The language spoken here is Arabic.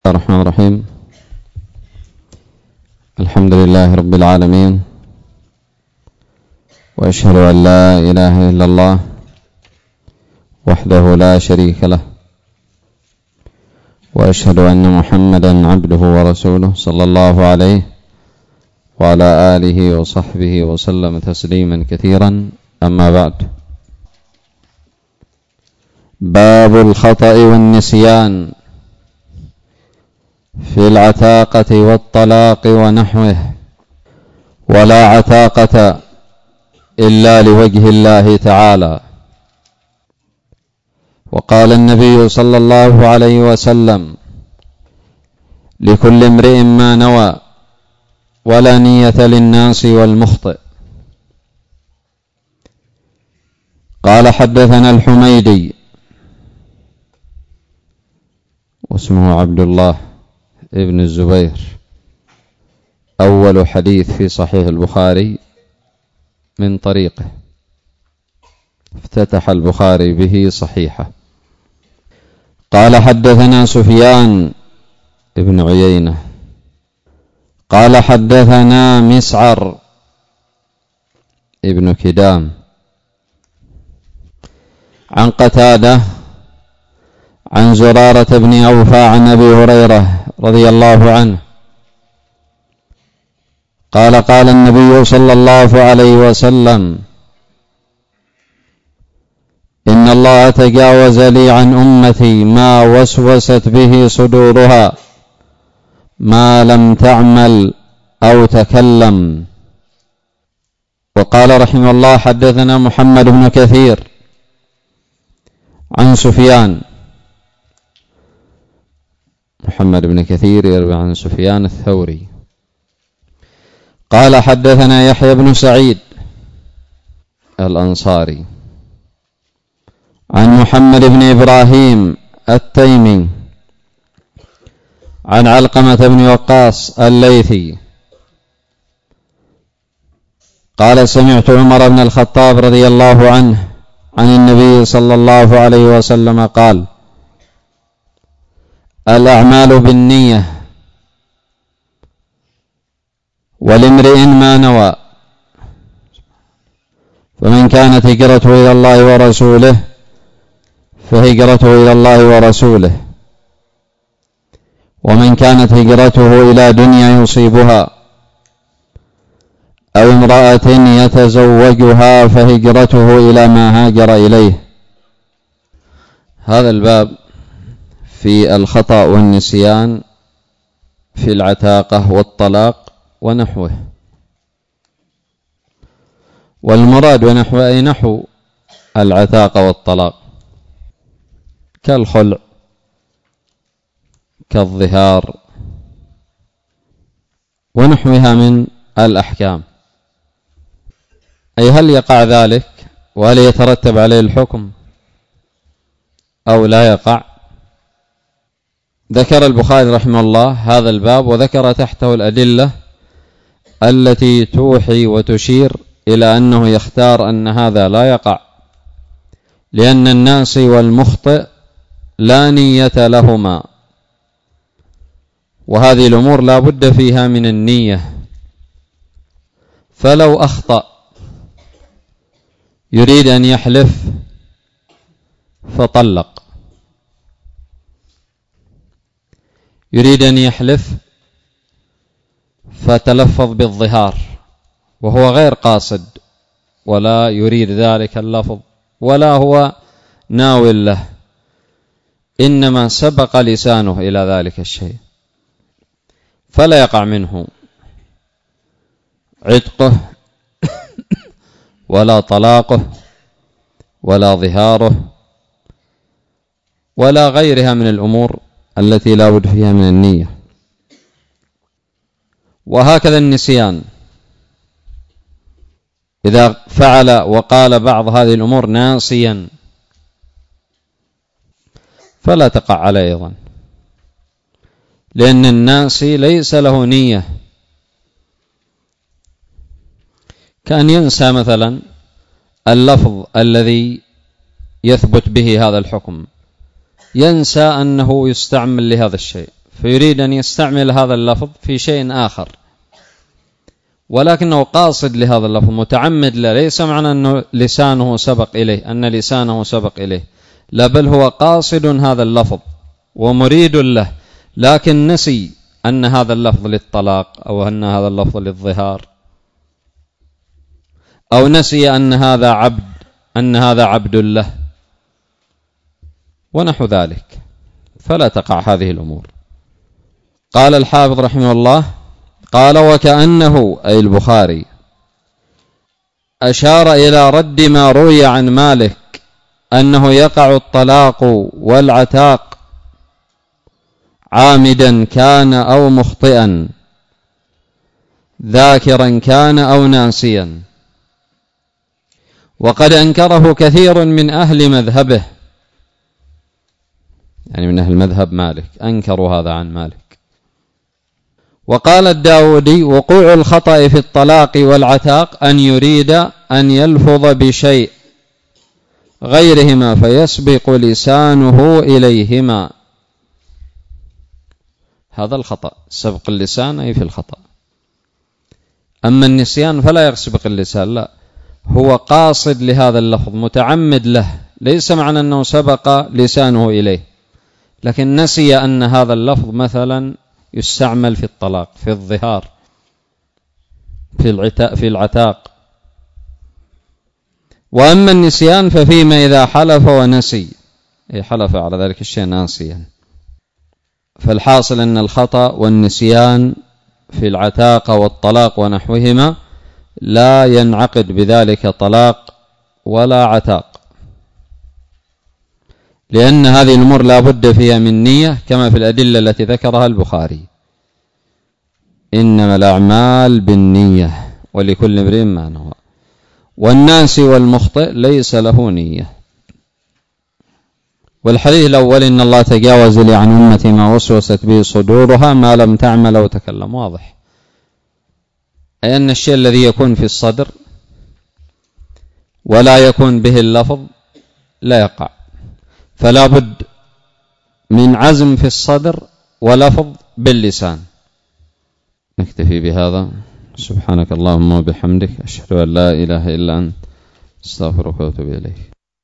الرحمن الرحيم. الحمد لله رب العالمين، وأشهد أن لا إله إلا الله وحده لا شريك له، وأشهد أن محمدا عبده ورسوله صلى الله عليه وعلى آله وصحبه وسلم تسليما كثيرا. أما بعد، باب الخطأ والنسيان في العتاقة والطلاق ونحوه. ولا عتاقة إلا لوجه الله تعالى. وقال النبي صلى الله عليه وسلم: لكل امرئ ما نوى، ولا نية للناس والمخطئ. قال: حدثنا الحميدي، واسمه عبد الله ابن الزبير، أول حديث في صحيح البخاري من طريقه، افتتح البخاري به صحيحة. قال: حدثنا سفيان ابن عيينة قال: حدثنا مسعر ابن كدام عن قتادة عن زرارة بن أوفى عن أبي هريرة رضي الله عنه قال: قال النبي صلى الله عليه وسلم: إن الله تجاوز لي عن أمتي ما وسوست به صدورها ما لم تعمل أو تكلم. وقال رحمه الله: حدثنا محمد بن كثير عن سفيان. محمد بن كثير يروي عن سفيان الثوري. قال: حدثنا يحيى بن سعيد الأنصاري عن محمد بن إبراهيم التيمي عن علقمة بن وقاص الليثي قال: سمعت عمر بن الخطاب رضي الله عنه عن النبي صلى الله عليه وسلم قال: الأعمال بالنية، ولامرئ ما نوى، فمن كانت هجرته إلى الله ورسوله فهجرته إلى الله ورسوله، ومن كانت هجرته إلى دنيا يصيبها أو امرأة يتزوجها فهجرته إلى ما هاجر إليه. هذا الباب في الخطأ والنسيان في العتاقة والطلاق ونحوه. والمراد ونحوه أي نحو العتاقة والطلاق، كالخلع، كالظهار، ونحوها من الأحكام. أي هل يقع ذلك وهل يترتب عليه الحكم أو لا يقع؟ ذكر البخاري رحمه الله هذا الباب، وذكر تحته الأدلة التي توحي وتشير إلى أنه يختار أن هذا لا يقع، لأن الناس والمخطئ لا نية لهما، وهذه الأمور لا بد فيها من النية. فلو أخطأ يريد أن يحلف فطلق، يريد أن يحلف فتلفظ بالظهار وهو غير قاصد ولا يريد ذلك اللفظ ولا هو ناوي له، إنما سبق لسانه إلى ذلك الشيء، فلا يقع منه عتقه ولا طلاقه ولا ظهاره ولا غيرها من الأمور التي لا بد فيها من النية. وهكذا النسيان، إذا فعل وقال بعض هذه الأمور ناسيا فلا تقع عليه أيضا، لأن الناسي ليس له نية. كأن ينسى مثلا اللفظ الذي يثبت به هذا الحكم، ينسى أنه يستعمل لهذا الشيء فيريد أن يستعمل هذا اللفظ في شيء آخر، ولكنه قاصد لهذا اللفظ متعمد له، ليس معنى أن لسانه سبق إليه، لا، بل هو قاصد هذا اللفظ ومريد له، لكن نسي أن هذا اللفظ للطلاق، أو أن هذا اللفظ للظهار، أو نسي أن هذا عبد له ونحو ذلك، فلا تقع هذه الأمور. قال الحافظ رحمه الله: قال: وكأنه أي البخاري أشار إلى رد ما روي عن مالك أنه يقع الطلاق والعتاق عامدا كان أو مخطئا، ذاكرا كان أو ناسيا، وقد أنكره كثير من أهل مذهبه، يعني من أهل مذهب مالك أنكروا هذا عن مالك. وقال الداودي: وقوع الخطأ في الطلاق والعتاق أن يريد أن يلفظ بشيء غيرهما فيسبق لسانه إليهما. هذا الخطأ، سبق اللسان أي في الخطأ. أما النسيان فلا يسبق اللسان، لا، هو قاصد لهذا اللفظ متعمد له، ليس معنى أنه سبق لسانه إليه، لكن نسي أن هذا اللفظ مثلا يستعمل في الطلاق، في الظهار، في العتاق. وأما النسيان ففيما إذا حلف ونسي، حلف على ذلك الشيء ناسيا. فالحاصل أن الخطأ والنسيان في العتاق والطلاق ونحوهما لا ينعقد بذلك طلاق ولا عتاق، لأن هذه الأمور لا بد فيها من نية، كما في الأدلة التي ذكرها البخاري: إنما الأعمال بالنية ولكل امرئ ما نوى. والناسي والمخطئ ليس له نية. والحديث الأول: إن الله تجاوز لي عن أمتي ما وسوست به صدورها ما لم تعمل أو تكلم، واضح، أي أن الشيء الذي يكون في الصدر ولا يكون به اللفظ لا يقع، فلا بد من عزم في الصدر ولفظ باللسان. نكتفي بهذا. سبحانك اللهم وبحمدك، أشهد أن لا إله إلا أنت، استغفرك وأتوب إليك.